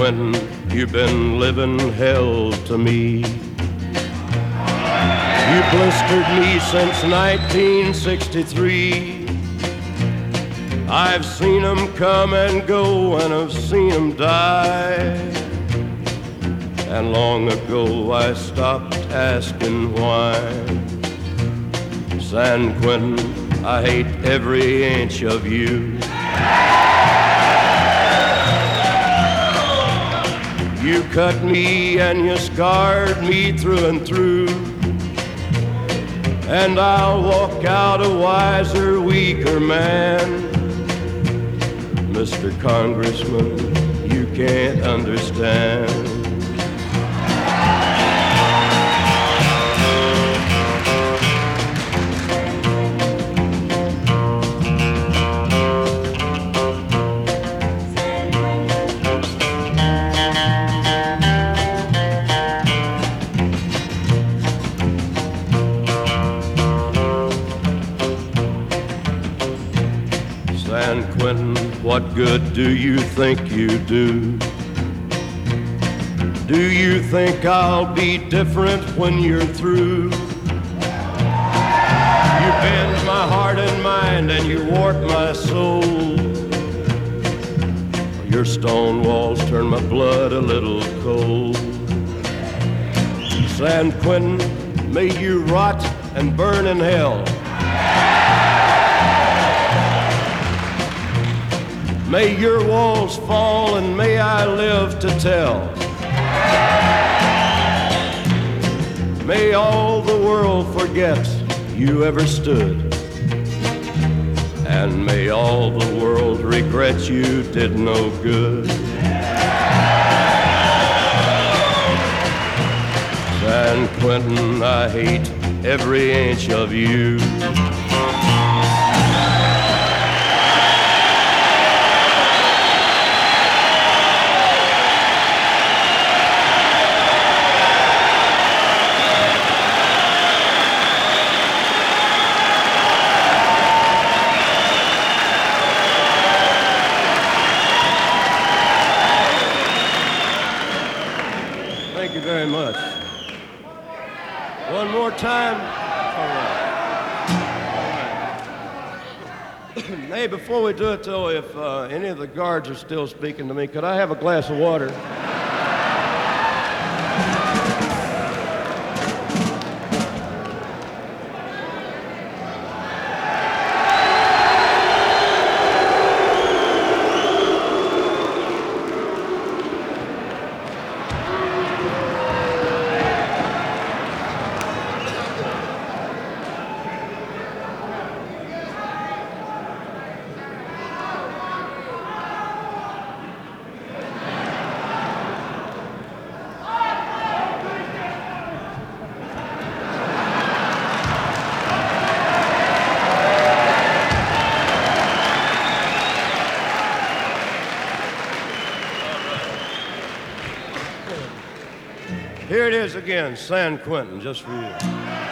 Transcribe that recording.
Quentin, you've been living hell to me. You blistered me since 1963. I've seen them come and go, and I've seen them die. And long ago I stopped asking why. San Quentin, I hate every inch of you. You cut me and you scarred me through and through. And I'll walk out a wiser, weaker man. Mr. Congressman, you can't understand. San Quentin, what good do you think you do? Do you think I'll be different when you're through? You bend my heart and mind and you warp my soul. Your stone walls turn my blood a little cold. San Quentin, may you rot and burn in hell. May your walls fall and may I live to tell. May all the world forget you ever stood. And may all the world regret you did no good. San Quentin, I hate every inch of you. Thank you very much. One more time. All right. Hey, before we do it, though, if any of the guards are still speaking to me, could I have a glass of water? Here it is again, San Quentin, just for you.